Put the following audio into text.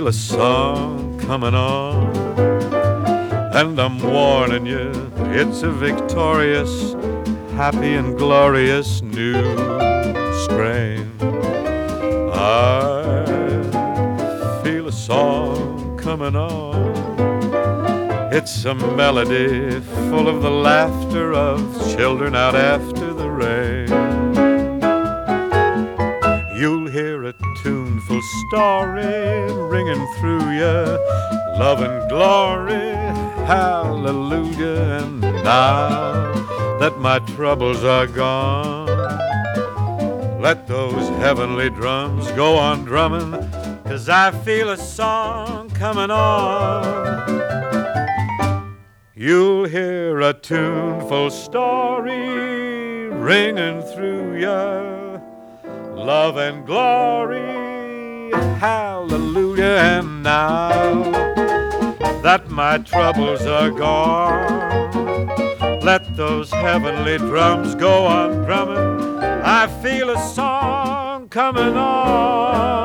feel a song coming on, and I'm warning you, it's a victorious, happy and glorious new strain. I feel a song coming on. It's a melody full of the laughter of children out after the rain. You'll hear a tuneful story ringing through you, love and glory, hallelujah. And now that my troubles are gone, let those heavenly drums go on drumming, 'cause I feel a song coming on. You'll hear a tuneful story ringing through you, love and glory, hallelujah. And now that my troubles are gone, let those heavenly drums go on drumming. I feel a song coming on.